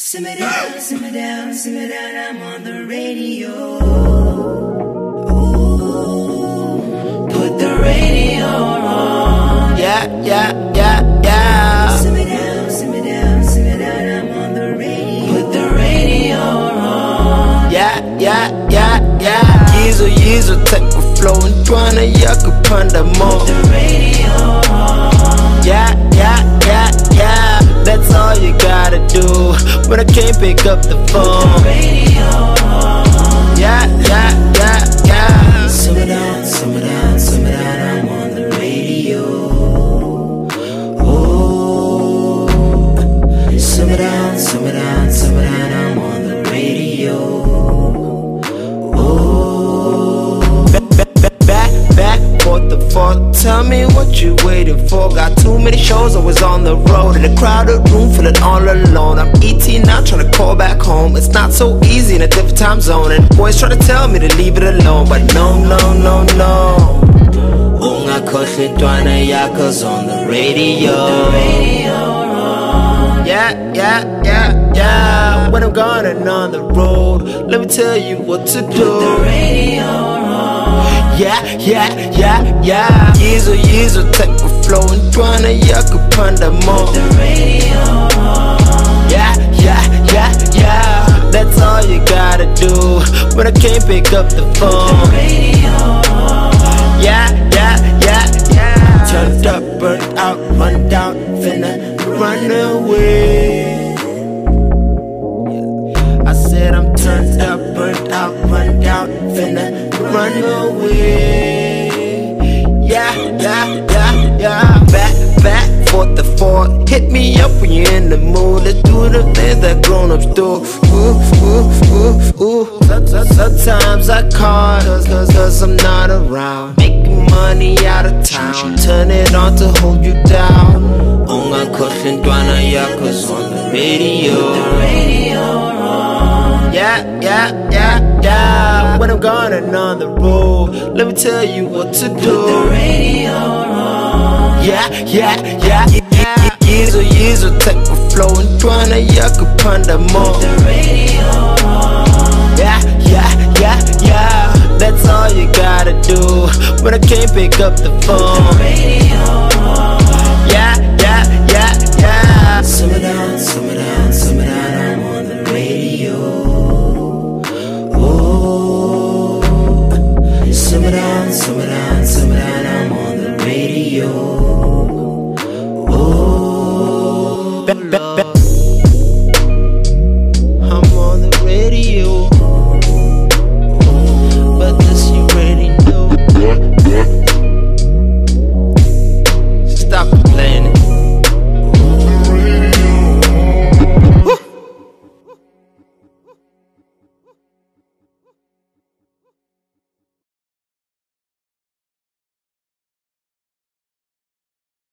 Simmer down, simmer down, simmer down, I'm on the radio. Ooh, put the radio on. Yeah, yeah, yeah, yeah. Simmer down, simmer down, simmer down, I'm on the radio. Put the radio on. Yeah, yeah, yeah, yeah. Yezo type of flow and tryna yakupanda more. Put the radio on. Yeah, yeah, yeah, yeah. That's all you gotta do when I can't pick up the phone. Put the radio on. Yeah, yeah, yeah, yeah. Simmer down, simmer down, simmer down, I'm on the radio. Oh, simmer down, simmer down, simmer down, I'm on the radio. Oh, Back, forth the forth. Tell me what you waiting for. Got too many shows, I was on the road in a crowded room, feeling all alone. I'm ET now, trying to call back home. It's not so easy in a different time zone, and boys try to tell me to leave it alone, but no, no, no, no. Ungakhohlwa yakho's on the radio. Yeah, yeah, yeah, yeah. When I'm gone and on the road, let me tell you what to do. Yeah, yeah, yeah, yeah. Yezo type of flow and tryna yakupanda more. Yeah, yeah, yeah, yeah. That's all you gotta do when I can't pick up the phone. Yeah, yeah, yeah, yeah. Turned up, burnt out, run down, finna run away. I said I'm turned up, burnt out, run down, finna run away. Yeah, yeah, yeah, yeah. Back, forth the forth. Hit me up when you're in the mood. Let's do the things that grown-ups do. Ooh, ooh, ooh, ooh. Sometimes I call cause I'm not around. Making money out of town. Turn it on to hold you down. Ungakhohlwa yakho's on the radio. Yeah, yeah, yeah, yeah. When I'm gone and on the road, let me tell you what to do. Yeah, yeah, yeah, yeah. Yezo type of flow and tryna yakupanda more. Yeah, yeah, yeah, yeah. That's all you gotta do when I can't pick up the phone. Yeah, yeah, yeah, yeah. Simmer down, simmer down, simmer down, I'm on the radio. Oh, simmer down, simmer down, simmer down, I'm on the radio.